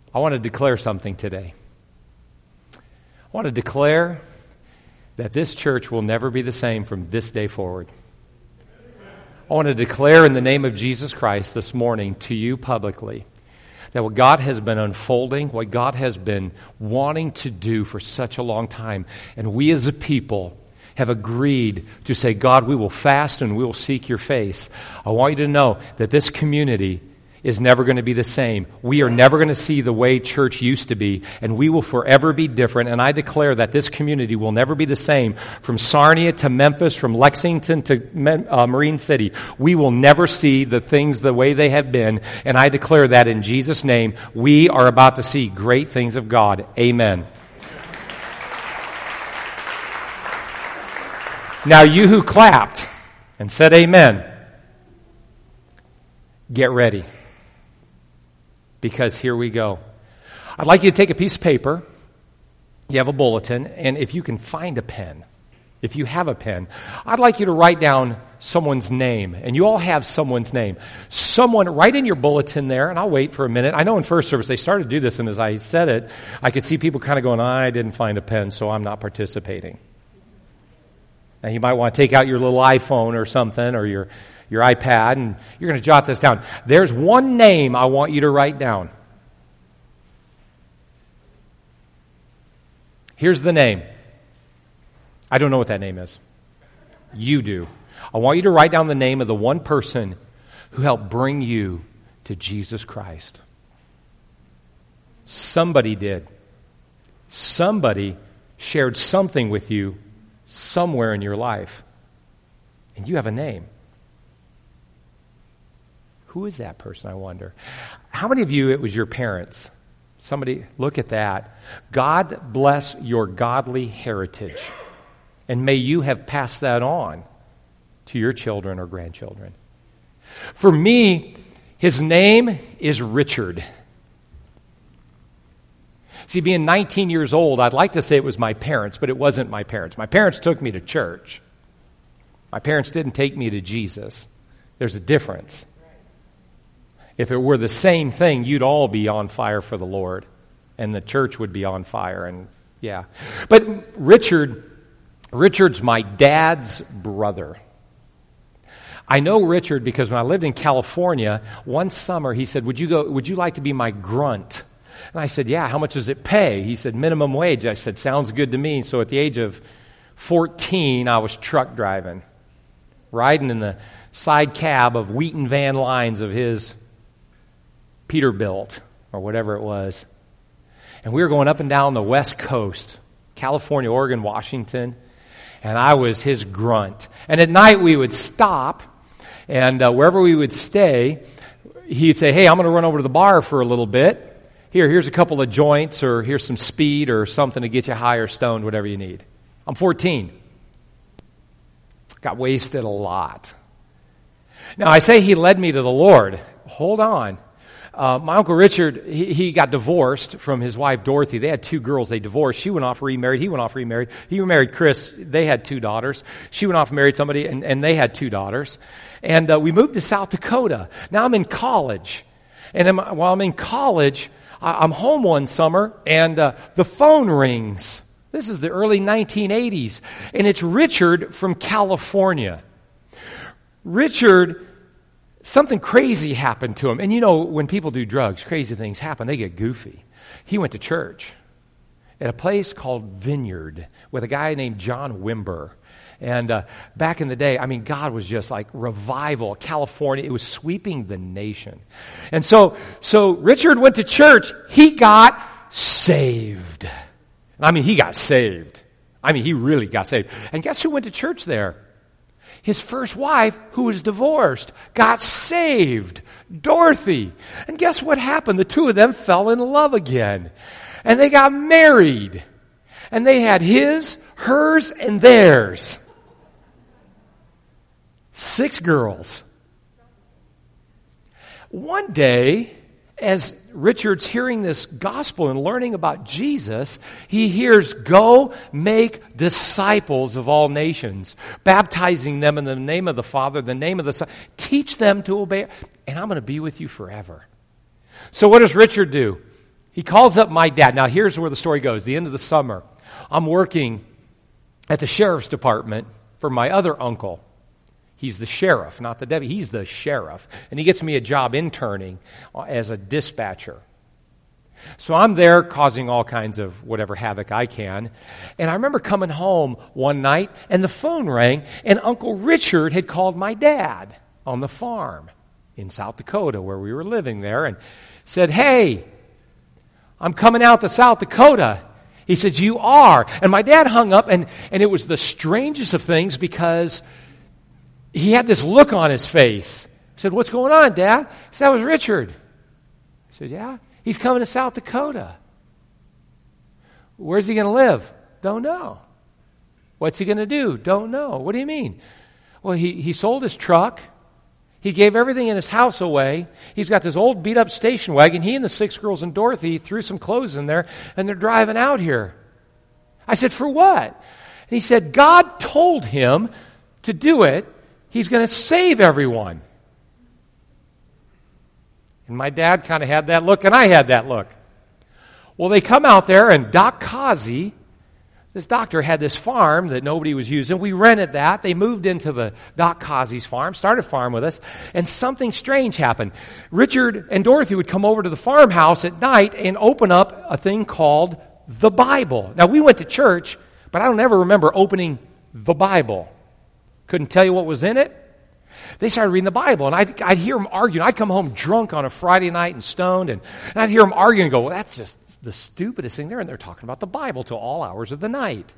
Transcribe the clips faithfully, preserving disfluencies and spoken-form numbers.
I want to declare something today. I want to declare that this church will never be the same from this day forward. I want to declare in the name of Jesus Christ this morning to you publicly that what God has been unfolding, what God has been wanting to do for such a long time, and we as a people have agreed to say, God, we will fast and we will seek your face. I want you to know that this community is never going to be the same. We are never going to see the way church used to be, and we will forever be different. And I declare that this community will never be the same from Sarnia to Memphis, from Lexington to uh, Marine City. We will never see the things the way they have been, and I declare that in Jesus' name, we are about to see great things of God. Amen. Now, you who clapped and said amen, get ready. Because here we go. I'd like you to take a piece of paper. You have a bulletin, and if you can find a pen, if you have a pen, I'd like you to write down someone's name, and you all have someone's name. Someone, write in your bulletin there, and I'll wait for a minute. I know in first service they started to do this, and as I said it, I could see people kind of going, I didn't find a pen, so I'm not participating. Now, you might want to take out your little iPhone or something, or your your iPad, and you're going to jot this down. There's one name I want you to write down. Here's the name. I don't know what that name is. You do. I want you to write down the name of the one person who helped bring you to Jesus Christ. Somebody did. Somebody shared something with you somewhere in your life. And you have a name. Who is that person, I wonder? How many of you, it was your parents? Somebody, look at that. God bless your godly heritage. And may you have passed that on to your children or grandchildren. For me, his name is Richard. See, being nineteen years old, I'd like to say it was my parents, but it wasn't my parents. My parents took me to church. My parents didn't take me to Jesus. There's a difference. If it were the same thing, you'd all be on fire for the Lord, and the church would be on fire, and yeah. But Richard, Richard's my dad's brother. I know Richard because when I lived in California, one summer he said, "Would you go? Would you like to be my grunt?" And I said, "Yeah, how much does it pay?" He said, "Minimum wage." I said, "Sounds good to me." So at the age of fourteen, I was truck driving, riding in the side cab of Wheaton Van Lines of his Peterbilt, or whatever it was. And we were going up and down the West Coast, California, Oregon, Washington, and I was his grunt. And at night we would stop, and uh, wherever we would stay, he'd say, "Hey, I'm going to run over to the bar for a little bit. Here, here's a couple of joints, or here's some speed, or something to get you high or stoned, whatever you need." I'm fourteen. Got wasted a lot. Now, I say he led me to the Lord. Hold on. Uh, my Uncle Richard, he, he got divorced from his wife, Dorothy. They had two girls. They divorced. She went off remarried. He went off remarried. He married Chris. They had two daughters. She went off and married somebody, and, and they had two daughters. And uh, we moved to South Dakota. Now I'm in college. And I'm, while I'm in college, I, I'm home one summer, and uh, the phone rings. This is the early nineteen eighties. And it's Richard from California. Richard... Something crazy happened to him. And you know, when people do drugs, crazy things happen. They get goofy. He went to church at a place called Vineyard with a guy named John Wimber. And uh, back in the day, I mean, God was just like revival. California, it was sweeping the nation. And so, so Richard went to church. He got saved. I mean, he got saved. I mean, he really got saved. And guess who went to church there? His first wife, who was divorced, got saved. Dorothy. And guess what happened? The two of them fell in love again. And they got married. And they had his, hers, and theirs. Six girls. One day, as Richard's hearing this gospel and learning about Jesus, he hears, "Go make disciples of all nations, baptizing them in the name of the Father, the name of the Son. Teach them to obey, and I'm going to be with you forever." So what does Richard do? He He calls up my dad. Now, here's where the story goes. The end of the summer, I'm working at the sheriff's department for my other uncle. He's the sheriff, not the deputy. He's the sheriff. And he gets me a job interning as a dispatcher. So I'm there causing all kinds of whatever havoc I can. And I remember coming home one night, and the phone rang, and Uncle Richard had called my dad on the farm in South Dakota where we were living there and said, "Hey, I'm coming out to South Dakota." He said, "You are." And my dad hung up, and, and it was the strangest of things because he had this look on his face. I said, "What's going on, Dad?" He said, "That was Richard." I said, "Yeah, he's coming to South Dakota." "Where's he going to live?" "Don't know." "What's he going to do?" "Don't know." "What do you mean?" "Well, he, he sold his truck. He gave everything in his house away. He's got this old beat-up station wagon. He and the six girls and Dorothy threw some clothes in there, and they're driving out here." I said, "For what?" And he said, "God told him to do it. He's going to save everyone." And my dad kind of had that look, and I had that look. Well, they come out there, and Doc Kazi, this doctor, had this farm that nobody was using. We rented that. They moved into the Doc Kazi's farm, started a farm with us, and something strange happened. Richard and Dorothy would come over to the farmhouse at night and open up a thing called the Bible. Now, we went to church, but I don't ever remember opening the Bible. Couldn't tell you what was in it. They started reading the Bible, and I'd, I'd hear them arguing. I'd come home drunk on a Friday night and stoned, and, and I'd hear them arguing and go, "Well, that's just the stupidest thing there," and they're talking about the Bible till all hours of the night.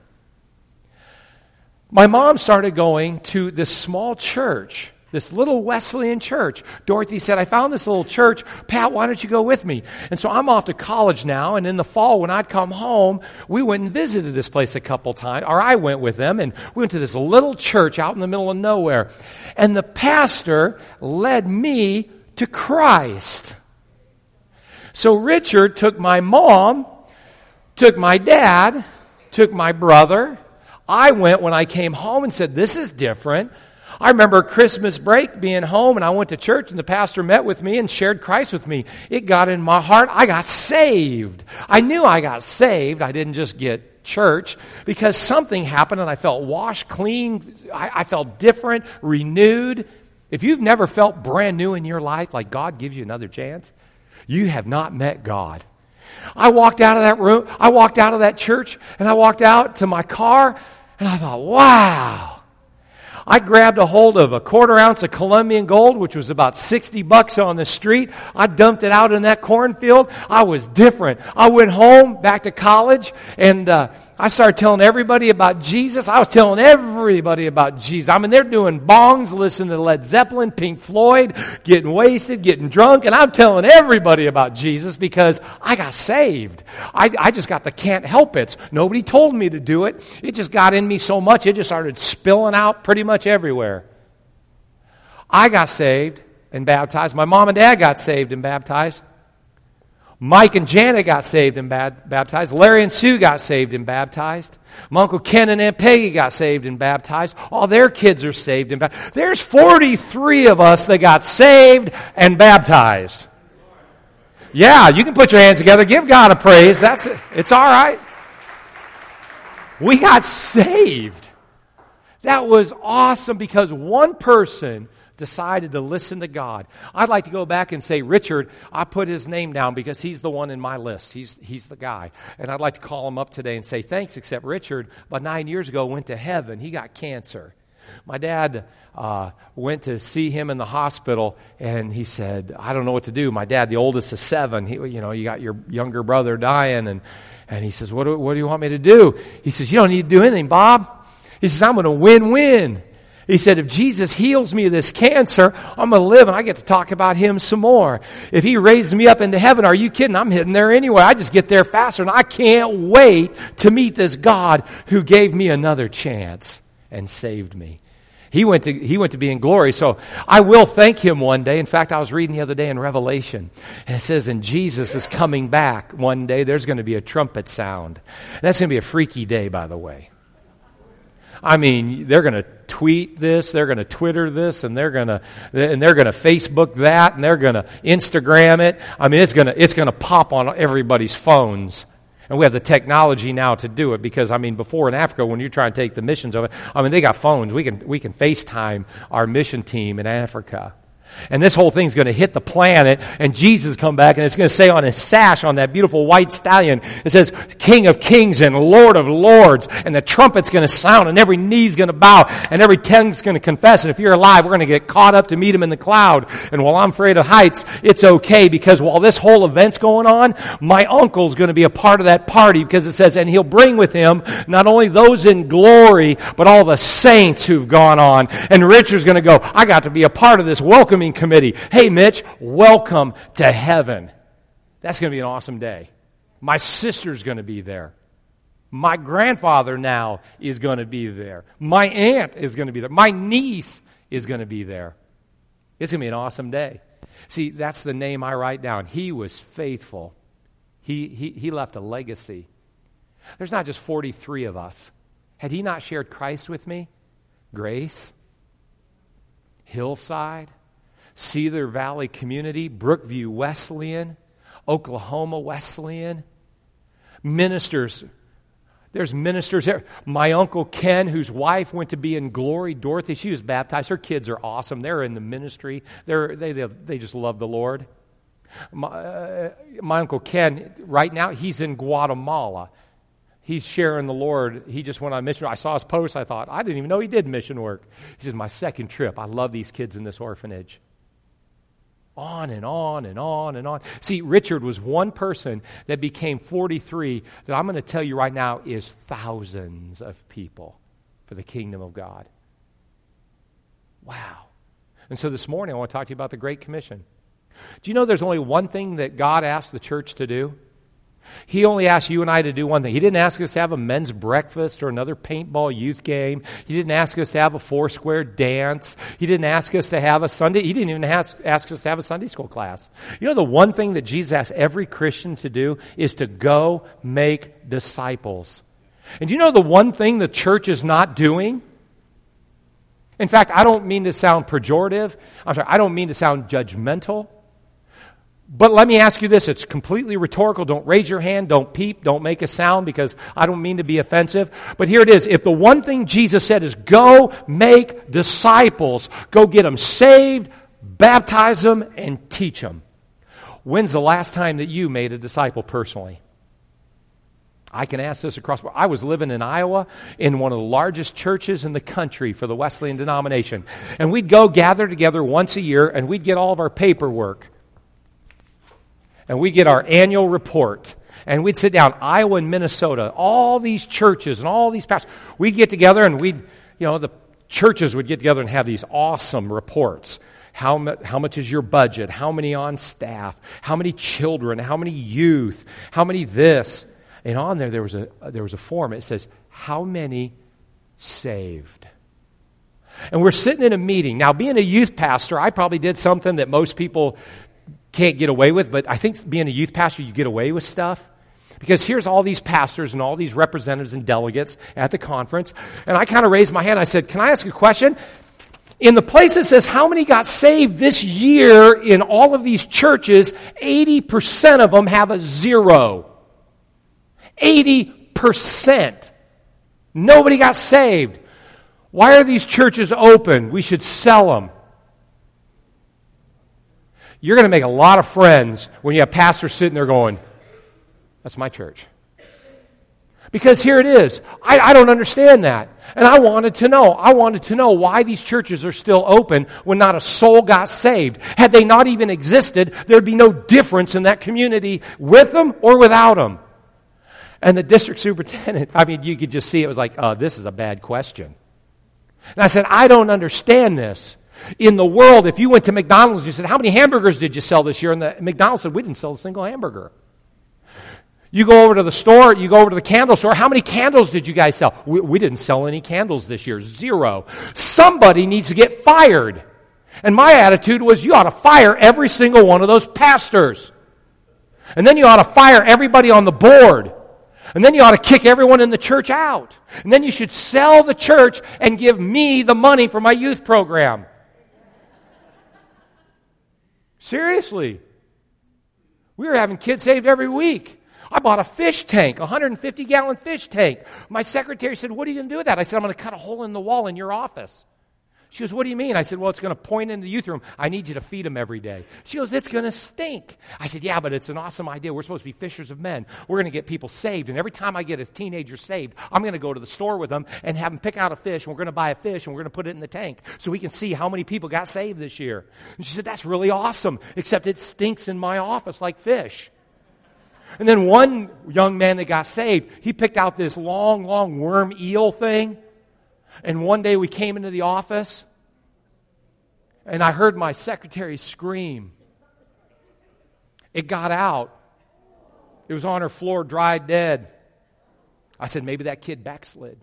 My mom started going to this small church, this little Wesleyan church. Dorothy said, "I found this little church. Pat, why don't you go with me?" And so I'm off to college now, and in the fall when I'd come home, we went and visited this place a couple times, or I went with them, and we went to this little church out in the middle of nowhere. And the pastor led me to Christ. So Richard took my mom, took my dad, took my brother. I went when I came home and said, "This is different." I remember Christmas break being home, and I went to church, and the pastor met with me and shared Christ with me. It got in my heart. I got saved. I knew I got saved. I didn't just get church because something happened, and I felt washed clean. I, I felt different, renewed. If you've never felt brand new in your life, like God gives you another chance, you have not met God. I walked out of that room, I walked out of that church, and I walked out to my car, and I thought, wow. I grabbed a hold of a quarter ounce of Colombian gold, which was about sixty bucks on the street. I dumped it out in that cornfield. I was different. I went home, back to college, and uh, I started telling everybody about Jesus. I was telling everybody about Jesus. I mean, they're doing bongs, listening to Led Zeppelin, Pink Floyd, getting wasted, getting drunk, and I'm telling everybody about Jesus because I got saved. I, I just got the can't help it. Nobody told me to do it. It just got in me so much, it just started spilling out pretty much everywhere. I got saved and baptized. My mom and dad got saved and baptized. Mike and Janet got saved and baptized. Larry and Sue got saved and baptized. My Uncle Ken and Aunt Peggy got saved and baptized. All their kids are saved and baptized. There's forty-three of us that got saved and baptized. Yeah, you can put your hands together. Give God a praise. That's it. It's all right. We got saved. That was awesome because one person decided to listen to God. I'd like to go back and say, Richard, I put his name down because he's the one in my list. He's he's the guy. And I'd like to call him up today and say, thanks, except Richard, about nine years ago, went to heaven. He got cancer. My dad uh, went to see him in the hospital, and he said, I don't know what to do. My dad, the oldest of seven, he, you know, you got your younger brother dying, and, and he says, what do, what do you want me to do? He says, you don't need to do anything, Bob. He says, I'm going to win-win. He said, if Jesus heals me of this cancer, I'm going to live and I get to talk about him some more. If he raises me up into heaven, are you kidding? I'm heading there anyway. I just get there faster, and I can't wait to meet this God who gave me another chance and saved me. He went to he went to be in glory, so I will thank him one day. In fact, I was reading the other day in Revelation, and it says, and Jesus is coming back one day. There's going to be a trumpet sound. That's going to be a freaky day, by the way. I mean, they're going to tweet this, they're going to Twitter this, and they're going to and they're going to Facebook that, and they're going to Instagram it. I mean, it's going to it's going to pop on everybody's phones. And we have the technology now to do it because, I mean, before in Africa, when you're trying to take the missions over, I mean, they got phones. We can we can FaceTime our mission team in Africa. And this whole thing's going to hit the planet, and Jesus come back, and it's going to say on his sash, on that beautiful white stallion, it says, King of Kings and Lord of Lords, and the trumpet's going to sound, and every knee's going to bow, and every tongue's going to confess, and if you're alive, we're going to get caught up to meet him in the cloud. And while I'm afraid of heights, it's okay, because while this whole event's going on, my uncle's going to be a part of that party, because it says, and he'll bring with him not only those in glory, but all the saints who've gone on. And Richard's going to go, I got to be a part of this welcoming committee. Hey, Mitch, welcome to heaven. That's going to be an awesome day. My sister's going to be there. My grandfather now is going to be there. My aunt is going to be there. My niece is going to be there. It's going to be an awesome day. See, that's the name I write down. He was faithful. He, he, he left a legacy. There's not just forty-three of us. Had he not shared Christ with me? Grace, Hillside, Cedar Valley Community, Brookview Wesleyan, Oklahoma Wesleyan, ministers. There's ministers there. My Uncle Ken, whose wife went to be in glory, Dorothy, she was baptized. Her kids are awesome. They're in the ministry. They're, they, they, they just love the Lord. My, uh, my Uncle Ken, right now, he's in Guatemala. He's sharing the Lord. He just went on mission. I saw his post. I thought, I didn't even know he did mission work. He said, my second trip. I love these kids in this orphanage. On and on and on and on. See, Richard was one person that became forty-three that I'm going to tell you right now is thousands of people for the kingdom of God. Wow. And so this morning I want to talk to you about the Great Commission. Do you know there's only one thing that God asked the church to do? He only asked you and I to do one thing. He didn't ask us to have a men's breakfast or another paintball youth game. He didn't ask us to have a Foursquare dance. He didn't ask us to have a Sunday. He didn't even ask, ask us to have a Sunday school class. You know, the one thing that Jesus asked every Christian to do is to go make disciples. And do you know the one thing the church is not doing? In fact, I don't mean to sound pejorative. I'm sorry, I don't mean to sound judgmental. But let me ask you this. It's completely rhetorical. Don't raise your hand. Don't peep. Don't make a sound because I don't mean to be offensive. But here it is. If the one thing Jesus said is go make disciples, go get them saved, baptize them, and teach them. When's the last time that you made a disciple personally? I can ask this across. I was living in Iowa in one of the largest churches in the country for the Wesleyan denomination. And we'd go gather together once a year and we'd get all of our paperwork. And we get our annual report, and we'd sit down, Iowa and Minnesota, all these churches and all these pastors. We'd get together, and we'd, you know, the churches would get together and have these awesome reports. How, mu- how much is your budget? How many on staff? How many children? How many youth? How many this? And on there, there was a there was a form. It says, how many saved? And we're sitting in a meeting. Now, being a youth pastor, I probably did something that most people can't get away with, but I think being a youth pastor, you get away with stuff. Because here's all these pastors and all these representatives and delegates at the conference, and I kind of raised my hand. I said, can I ask a question? In the place that says how many got saved this year in all of these churches, eighty percent of them have a zero. eighty percent. Nobody got saved. Why are these churches open? We should sell them. You're going to make a lot of friends when you have pastors sitting there going, that's my church. Because here it is. I, I don't understand that. And I wanted to know. I wanted to know why these churches are still open when not a soul got saved. Had they not even existed, there'd be no difference in that community with them or without them. And the district superintendent, I mean, you could just see it was like, oh, this is a bad question. And I said, I don't understand this. In the world, if you went to McDonald's, you said, how many hamburgers did you sell this year? And the McDonald's said, we didn't sell a single hamburger. You go over to the store, you go over to the candle store, how many candles did you guys sell? We, we didn't sell any candles this year, zero. Somebody needs to get fired. And my attitude was, you ought to fire every single one of those pastors. And then you ought to fire everybody on the board. And then you ought to kick everyone in the church out. And then you should sell the church and give me the money for my youth program. Seriously. We were having kids saved every week. I bought a fish tank, a one hundred fifty gallon fish tank. My secretary said, what are you going to do with that? I said, I'm going to cut a hole in the wall in your office. She goes, what do you mean? I said, well, it's going to point into the youth room. I need you to feed them every day. She goes, it's going to stink. I said, yeah, but it's an awesome idea. We're supposed to be fishers of men. We're going to get people saved. And every time I get a teenager saved, I'm going to go to the store with them and have them pick out a fish. And we're going to buy a fish and we're going to put it in the tank so we can see how many people got saved this year. And she said, that's really awesome, except it stinks in my office like fish. And then one young man that got saved, he picked out this long, long worm eel thing. And one day we came into the office, and I heard my secretary scream. It got out. It was on her floor, dried dead. I said, maybe that kid backslid.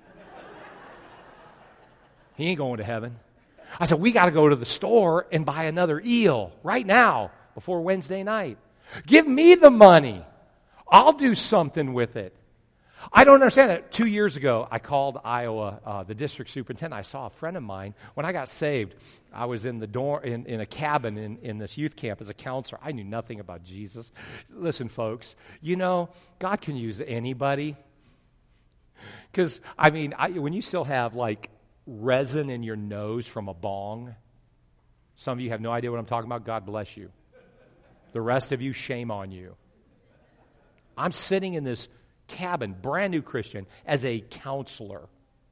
He ain't going to heaven. I said, we got to go to the store and buy another eel right now before Wednesday night. Give me the money. I'll do something with it. I don't understand that. Two years ago, I called Iowa, uh, the district superintendent. I saw a friend of mine. When I got saved, I was in the dorm, in, in a cabin in, in this youth camp as a counselor. I knew nothing about Jesus. Listen, folks, you know, God can use anybody. Because, I mean, I, when you still have, like, resin in your nose from a bong, some of you have no idea what I'm talking about. God bless you. The rest of you, shame on you. I'm sitting in this cabin, brand new Christian, as a counselor.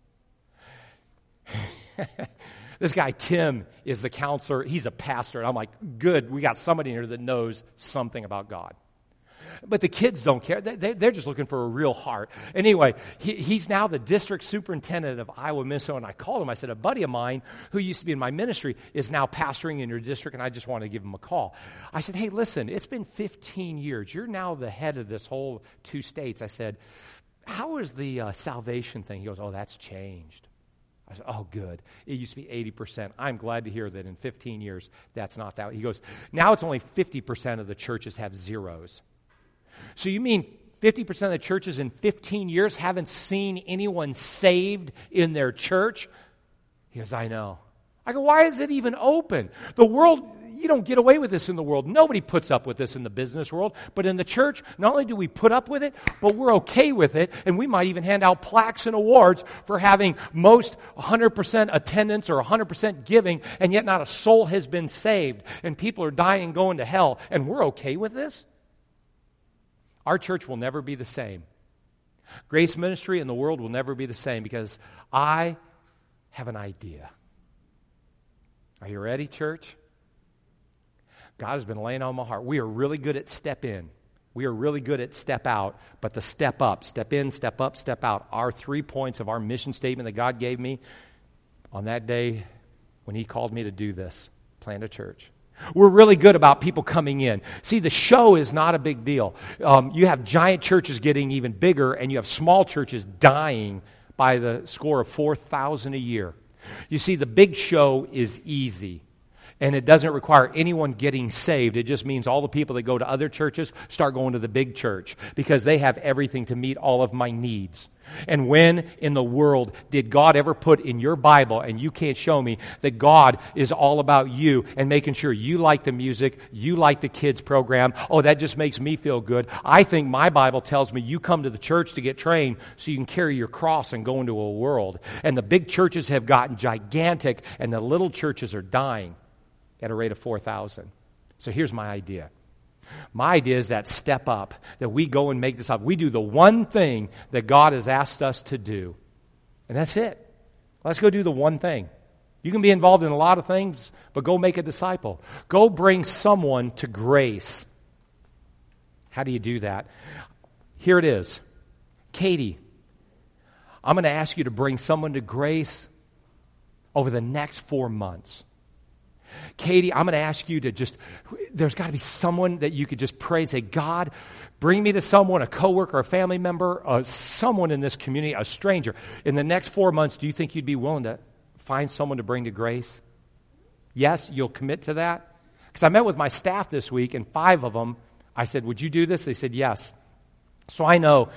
This guy, Tim, is the counselor. He's a pastor. And I'm like, good, we got somebody in here that knows something about God. But the kids don't care. They, they're just looking for a real heart. Anyway, he, he's now the district superintendent of Iowa, Minnesota. And I called him. I said, a buddy of mine who used to be in my ministry is now pastoring in your district, and I just want to give him a call. I said, hey, listen, it's been fifteen years. You're now the head of this whole two states. I said, how is the uh, salvation thing? He goes, oh, that's changed. I said, oh, good. It used to be eighty percent. I'm glad to hear that in fifteen years, that's not that. He goes, now it's only fifty percent of the churches have zeros. So you mean fifty percent of the churches in fifteen years haven't seen anyone saved in their church? He goes, I know. I go, why is it even open? The world, you don't get away with this in the world. Nobody puts up with this in the business world. But in the church, not only do we put up with it, but we're okay with it. And we might even hand out plaques and awards for having most one hundred percent attendance or one hundred percent giving, and yet not a soul has been saved. And people are dying and going to hell. And we're okay with this? Our church will never be the same. Grace Ministry and the world will never be the same because I have an idea. Are you ready, church? God has been laying on my heart. We are really good at step in. We are really good at step out, but the step up, step in, step up, step out, are three points of our mission statement that God gave me on that day when He called me to do this, plant a church. We're really good about people coming in. See, the show is not a big deal. Um, you have giant churches getting even bigger, and you have small churches dying by the score of four thousand a year. You see, the big show is easy, and it doesn't require anyone getting saved. It just means all the people that go to other churches start going to the big church because they have everything to meet all of my needs. And when in the world did God ever put in your Bible, and you can't show me, that God is all about you and making sure you like the music, you like the kids program? Oh, that just makes me feel good. I think my Bible tells me you come to the church to get trained so you can carry your cross and go into a world. And the big churches have gotten gigantic, and the little churches are dying at a rate of four thousand. So here's my idea. My idea is that step up, that we go and make this up. We do the one thing that God has asked us to do, and that's it. Let's go do the one thing. You can be involved in a lot of things, but go make a disciple. Go bring someone to grace. How do you do that? Here it is. Katie, I'm going to ask you to bring someone to grace over the next four months. Katie, I'm going to ask you to just, there's got to be someone that you could just pray and say, God, bring me to someone, a coworker, a family member, uh, someone in this community, a stranger. In the next four months, do you think you'd be willing to find someone to bring to grace? Yes, you'll commit to that? Because I met with my staff this week, and five of them, I said, would you do this? They said, yes. So I know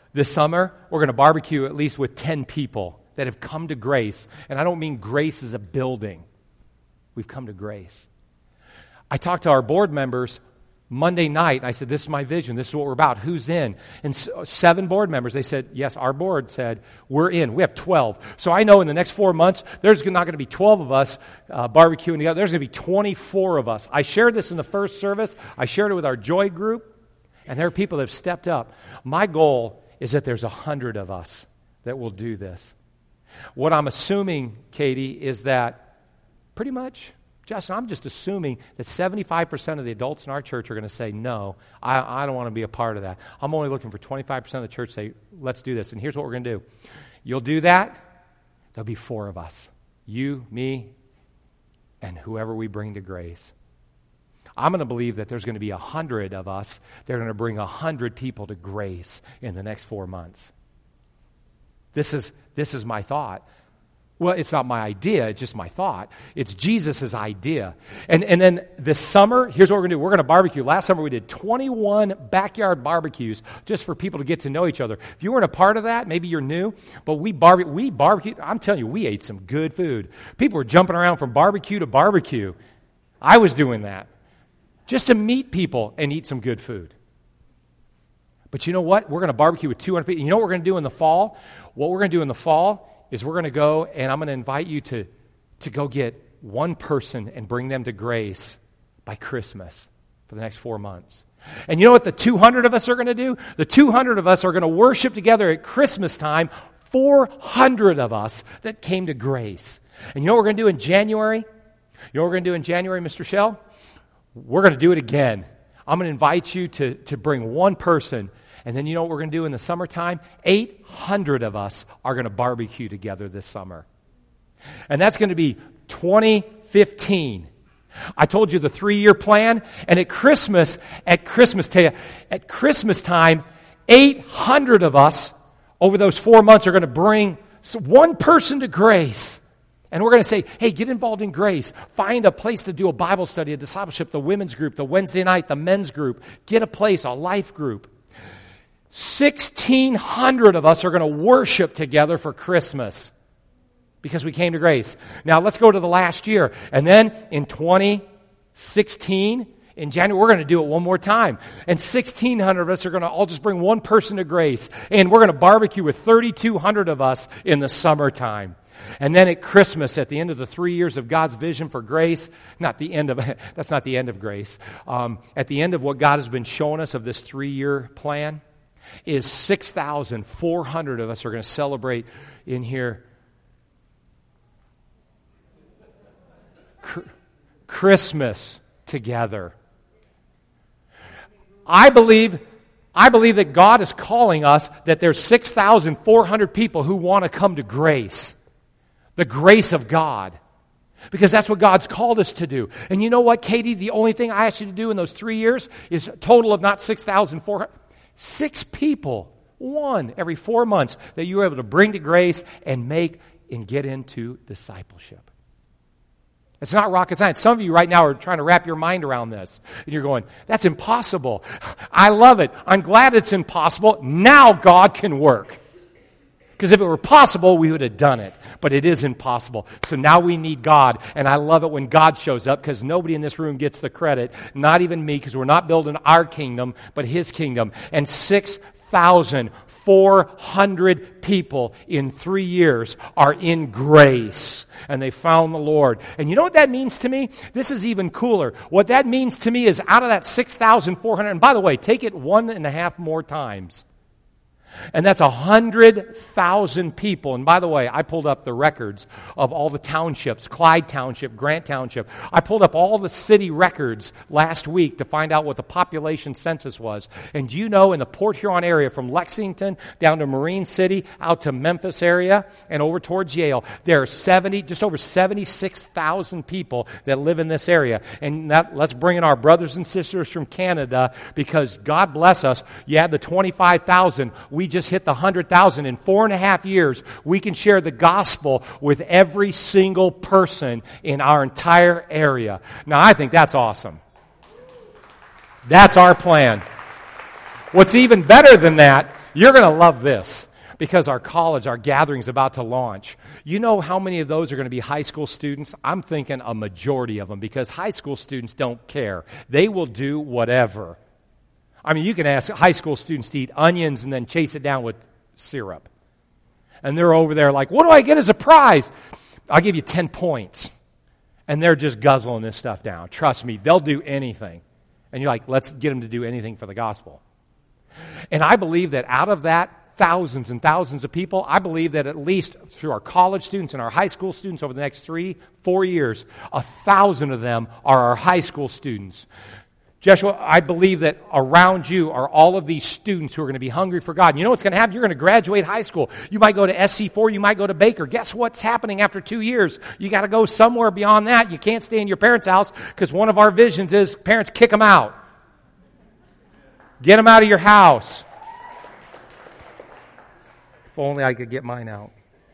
This summer, we're going to barbecue at least with ten people that have come to Grace. And I don't mean Grace as a building. We've come to Grace. I talked to our board members Monday night, and I said, this is my vision. This is what we're about. Who's in? And seven board members, they said, yes, our board said, we're in. We have twelve. So I know in the next four months, there's not going to be twelve of us uh, barbecuing together. There's going to be twenty-four of us. I shared this in the first service. I shared it with our Joy group, and there are people that have stepped up. My goal is that there's one hundred of us that will do this. What I'm assuming, Katie, is that pretty much, Justin, I'm just assuming that seventy-five percent of the adults in our church are going to say, no, I, I don't want to be a part of that. I'm only looking for twenty-five percent of the church to say, let's do this. And here's what we're going to do. You'll do that, there'll be four of us. You, me, and whoever we bring to Grace. I'm going to believe that there's going to be one hundred of us. They're going to bring one hundred people to Grace in the next four months. This is, this is my thought. Well, it's not my idea, it's just my thought. It's Jesus' idea. And and then this summer, here's what we're going to do. We're going to barbecue. Last summer we did twenty-one backyard barbecues just for people to get to know each other. If you weren't a part of that, maybe you're new, but we barbe- we barbecued. I'm telling you, we ate some good food. People were jumping around from barbecue to barbecue. I was doing that just to meet people and eat some good food. But you know what? We're going to barbecue with two hundred people. You know what we're going to do in the fall? What we're going to do in the fall is we're going to go, and I'm going to invite you to, to go get one person and bring them to Grace by Christmas for the next four months. And you know what the two hundred of us are going to do? The two hundred of us are going to worship together at Christmas time, four hundred of us that came to Grace. And you know what we're going to do in January? You know what we're going to do in January, Mister Shell? We're going to do it again. I'm going to invite you to, to bring one person. And then you know what we're going to do in the summertime? eight hundred of us are going to barbecue together this summer. And that's going to be twenty fifteen. I told you the three-year plan. And at Christmas, at Christmas, tell you, at Christmas time, eight hundred of us over those four months are going to bring one person to Grace. And we're going to say, hey, get involved in Grace. Find a place to do a Bible study, a discipleship, the women's group, the Wednesday night, the men's group. Get a place, a life group. sixteen hundred of us are going to worship together for Christmas because we came to Grace. Now, let's go to the last year. And then in twenty sixteen, in January, we're going to do it one more time. And sixteen hundred of us are going to all just bring one person to Grace. And we're going to barbecue with thirty-two hundred of us in the summertime. And then at Christmas, at the end of the three years of God's vision for Grace, not the end of, that's not the end of Grace. Um, at the end of what God has been showing us of this three-year plan, is six thousand four hundred of us are going to celebrate in here Christmas together. I believe, I believe that God is calling us, that there's six thousand four hundred people who want to come to Grace. The grace of God. Because that's what God's called us to do. And you know what, Katie? The only thing I asked you to do in those three years is a total of not six thousand four hundred. Six people, one every four months, that you were able to bring to Grace and make and get into discipleship. It's not rocket science. Some of you right now are trying to wrap your mind around this. And you're going, that's impossible. I love it. I'm glad it's impossible. Now God can work. Because if it were possible, we would have done it. But it is impossible. So now we need God. And I love it when God shows up, because nobody in this room gets the credit. Not even me, because we're not building our kingdom, but His kingdom. And six thousand four hundred people in three years are in Grace. And they found the Lord. And you know what that means to me? This is even cooler. What that means to me is out of that six thousand four hundred, and by the way, take it one and a half more times. And that's one hundred thousand people. And by the way, I pulled up the records of all the townships, Clyde Township, Grant Township. I pulled up all the city records last week to find out what the population census was. And do you know, in the Port Huron area, from Lexington down to Marine City, out to Memphis area, and over towards Yale, there are seventy, just over seventy-six thousand people that live in this area. And that, let's bring in our brothers and sisters from Canada, because God bless us, you had the twenty-five thousand. We just hit the one hundred thousand. In four and a half years, we can share the gospel with every single person in our entire area. Now, I think that's awesome. That's our plan. What's even better than that You're going to love this because our college, our gathering is about to launch. You know how many of those are going to be high school students? I'm thinking a majority of them because high school students don't care. They will do whatever. I mean, you can ask high school students to eat onions and then chase it down with syrup. And they're over there like, what do I get as a prize? I'll give you ten points. And they're just guzzling this stuff down. Trust me, they'll do anything. And you're like, let's get them to do anything for the gospel. And I believe that out of that, thousands and thousands of people, I believe that at least through our college students and our high school students over the next three, four years, a thousand of them are our high school students. Joshua, I believe that around you are all of these students who are going to be hungry for God. And you know what's going to happen? You're going to graduate high school. You might go to S C four, you might go to Baker. Guess what's happening after two years? You got to go somewhere beyond that. You can't stay in your parents' house because one of our visions is parents kick them out. Get them out of your house. If only I could get mine out.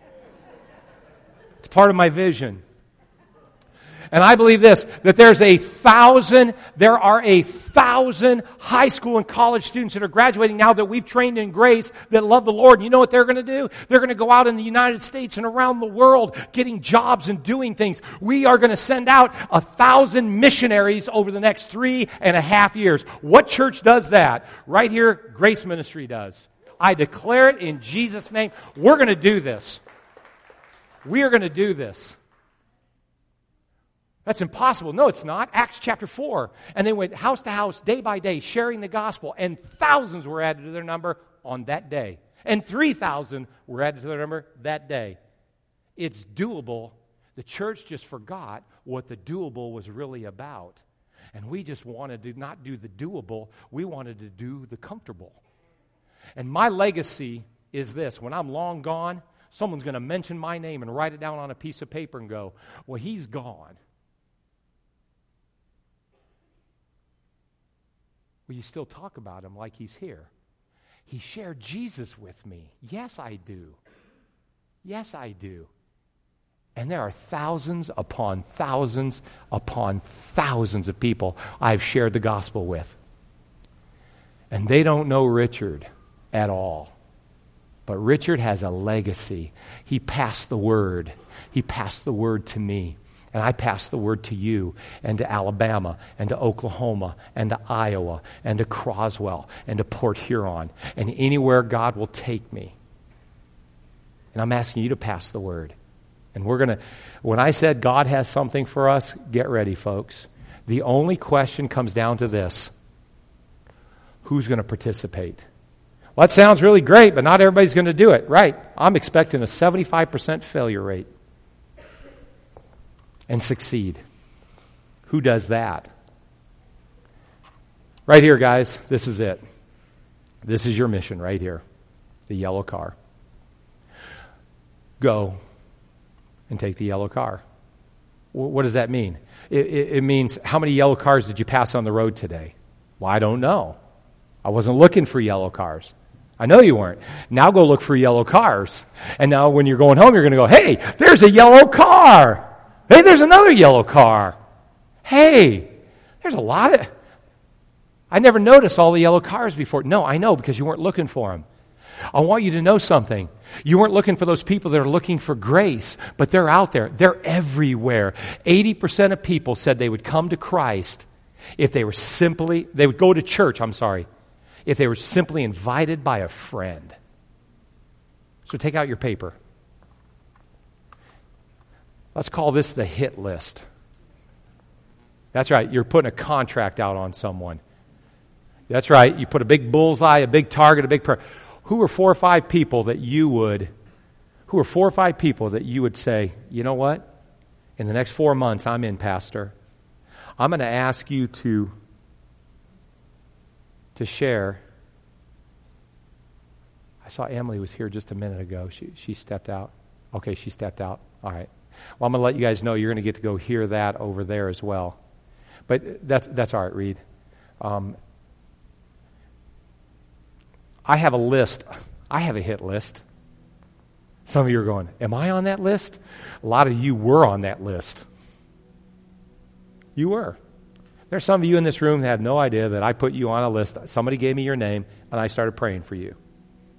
It's part of my vision. And I believe this, that there's a thousand, there are a thousand high school and college students that are graduating now that we've trained in grace that love the Lord. And you know what they're going to do? They're going to go out in the United States and around the world getting jobs and doing things. We are going to send out a thousand missionaries over the next three and a half years. What church does that? Right here, Grace Ministry does. I declare it in Jesus' name. We're going to do this. We are going to do this. That's impossible. No, it's not. Acts chapter four. And they went house to house, day by day, sharing the gospel. And thousands were added to their number on that day. And three thousand were added to their number that day. It's doable. The church just forgot what the doable was really about. And we just wanted to not do the doable. We wanted to do the comfortable. And my legacy is this. When I'm long gone, someone's going to mention my name and write it down on a piece of paper and go, well, he's gone. Will you still talk about him like he's here? He shared Jesus with me. Yes, I do. Yes, I do. And there are thousands upon thousands upon thousands of people I've shared the gospel with. And they don't know Richard at all. But Richard has a legacy. He passed the word. He passed the word to me. And I pass the word to you and to Alabama and to Oklahoma and to Iowa and to Croswell and to Port Huron and anywhere God will take me. And I'm asking you to pass the word. And we're going to, when I said God has something for us, get ready, folks. The only question comes down to this. Who's going to participate? Well, that sounds really great, but not everybody's going to do it. Right. I'm expecting a seventy-five percent failure rate. And succeed. Who does that? Right here, guys, this is it. This is your mission right here. The yellow car. Go and take the yellow car. What does that mean? It, it, it means, how many yellow cars did you pass on the road today? Well, I don't know. I wasn't looking for yellow cars. I know you weren't. Now go look for yellow cars. And now when you're going home, you're going to go, hey, there's a yellow car. Hey, there's another yellow car. Hey, there's a lot of... I never noticed all the yellow cars before. No, I know, because you weren't looking for them. I want you to know something. You weren't looking for those people that are looking for grace, but they're out there. They're everywhere. eighty percent of people said they would come to Christ if they were simply... They would go to church, I'm sorry, if they were simply invited by a friend. So take out your paper. Let's call this the hit list. That's right. You're putting a contract out on someone. That's right. You put a big bullseye, a big target, a big... Per- who are four or five people that you would... Who are four or five people that you would say, you know what? In the next four months, I'm in, Pastor. I'm going to ask you to, to share. I saw Emily was here just a minute ago. She, she stepped out. Okay, she stepped out. All right. Well, I'm going to let you guys know you're going to get to go hear that over there as well. But that's that's all right, Reed. Um, I have a list. I have a hit list. Some of you are going, am I on that list? A lot of you were on that list. You were. There's some of you in this room that have no idea that I put you on a list. Somebody gave me your name, and I started praying for you.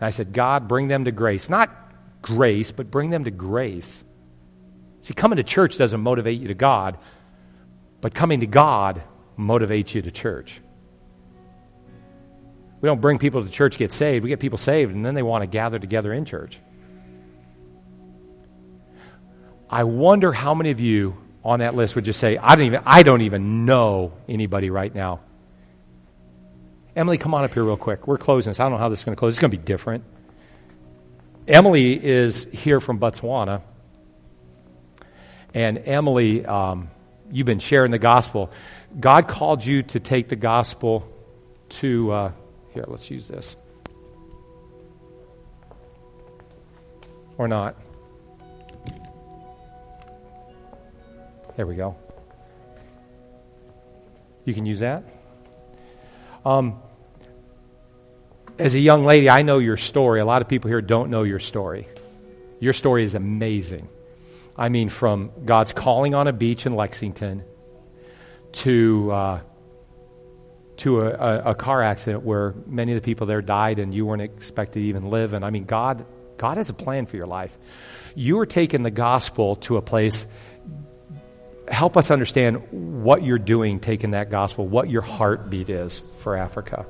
And I said, God, bring them to grace. Not grace, but bring them to grace. See, coming to church doesn't motivate you to God, but coming to God motivates you to church. We don't bring people to church to get saved. We get people saved, and then they want to gather together in church. I wonder how many of you on that list would just say, I don't even, I don't even know anybody right now. Emily, come on up here real quick. We're closing this. I don't know how this is going to close. It's going to be different. Emily is here from Botswana. And Emily, um, you've been sharing the gospel. God called you to take the gospel to, uh, here, let's use this. Or not. There we go. You can use that. Um, as a young lady, I know your story. A lot of people here don't know your story. Your story is amazing. I mean, from God's calling on a beach in Lexington to uh, to a, a, a car accident where many of the people there died and you weren't expected to even live. And I mean, God, God has a plan for your life. You are taking the gospel to a place. Help us understand what you're doing, taking that gospel, what your heartbeat is for Africa.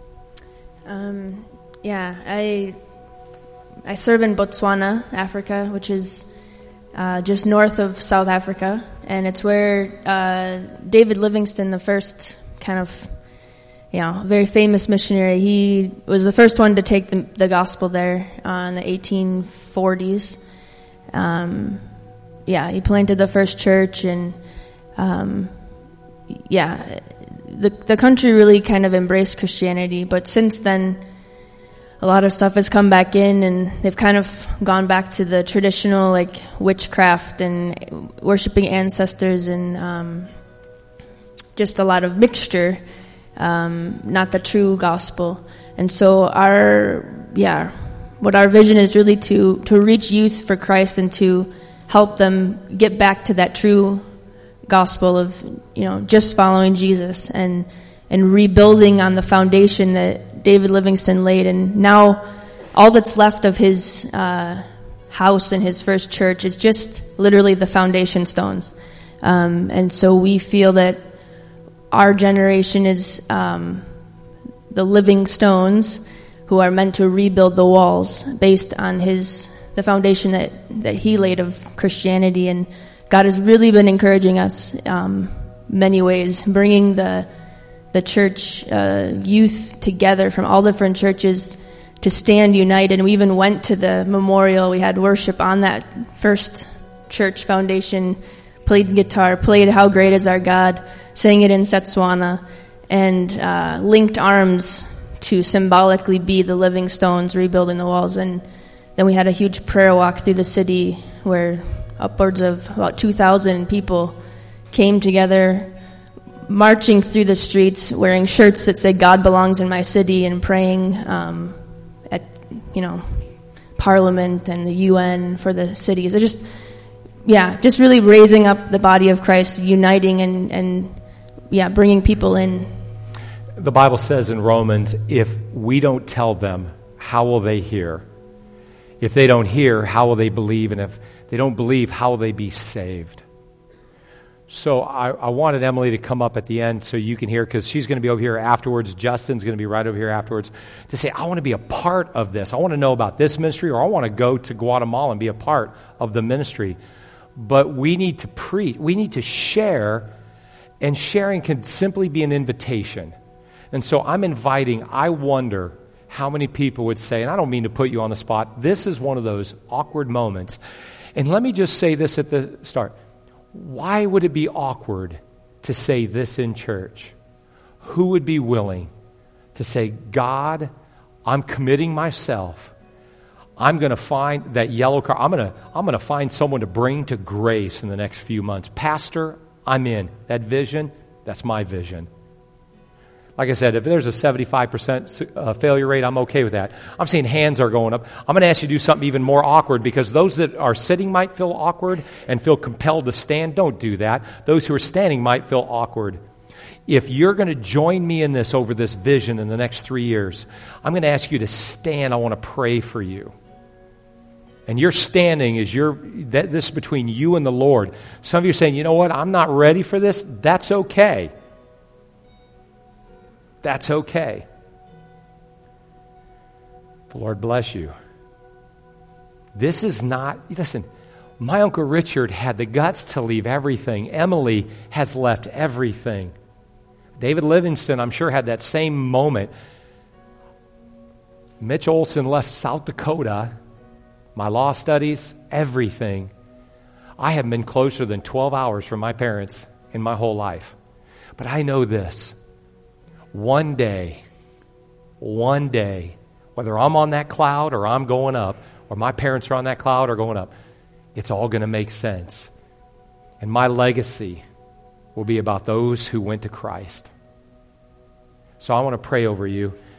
Um, yeah, I I serve in Botswana, Africa, which is uh, just north of South Africa, and it's where uh, David Livingstone, the first kind of, you know, very famous missionary, he was the first one to take the, the gospel there uh, in the eighteen forties. Um, yeah, he planted the first church, and um, yeah, the the country really kind of embraced Christianity. But since then, a lot of stuff has come back in, and they've kind of gone back to the traditional, like, witchcraft and worshiping ancestors, and um, just a lot of mixture, um, not the true gospel. And so our, yeah, what our vision is really to to reach youth for Christ and to help them get back to that true gospel of, you know, just following Jesus and and rebuilding on the foundation that David Livingstone laid. And now all that's left of his uh, house and his first church is just literally the foundation stones. Um, and so we feel that our generation is um, the living stones who are meant to rebuild the walls based on his the foundation that, that he laid of Christianity. And God has really been encouraging us um, many ways, bringing the the church uh, youth together from all different churches to stand united. And we even went to the memorial. We had worship on that first church foundation, played guitar, played How Great Is Our God, sang it in Setswana, and uh, linked arms to symbolically be the living stones rebuilding the walls. And then we had a huge prayer walk through the city where upwards of about two thousand people came together, marching through the streets, wearing shirts that said "God belongs in my city," and praying um, at, you know, Parliament and the U N for the cities. It just, yeah, just really raising up the body of Christ, uniting and, and yeah, bringing people in. The Bible says in Romans, if we don't tell them, how will they hear? If they don't hear, how will they believe? And if they don't believe, how will they be saved? So I, I wanted Emily to come up at the end so you can hear, because she's going to be over here afterwards. Justin's going to be right over here afterwards to say, I want to be a part of this. I want to know about this ministry, or I want to go to Guatemala and be a part of the ministry. But we need to preach. We need to share, and sharing can simply be an invitation. And so I'm inviting, I wonder how many people would say, and I don't mean to put you on the spot, this is one of those awkward moments. And let me just say this at the start. Why would it be awkward to say this in church? Who would be willing to say, God, I'm committing myself. I'm going to find that yellow car. I'm going to I'm going to find someone to bring to grace in the next few months. Pastor, I'm in. That vision, that's my vision. Like I said, if there's a seventy-five percent uh, failure rate, I'm okay with that. I'm seeing hands are going up. I'm going to ask you to do something even more awkward, because those that are sitting might feel awkward and feel compelled to stand. Don't do that. Those who are standing might feel awkward. If you're going to join me in this over this vision in the next three years, I'm going to ask you to stand. I want to pray for you. And your standing is your, that, this is between you and the Lord. Some of you are saying, you know what, I'm not ready for this. That's okay. That's okay. The Lord bless you. This is not, listen, my Uncle Richard had the guts to leave everything. Emily has left everything. David Livingston, I'm sure, had that same moment. Mitch Olson left South Dakota, my law studies, everything. I have been closer than twelve hours from my parents in my whole life. But I know this. One day, one day, whether I'm on that cloud or I'm going up, or my parents are on that cloud or going up, it's all going to make sense. And my legacy will be about those who went to Christ. So I want to pray over you.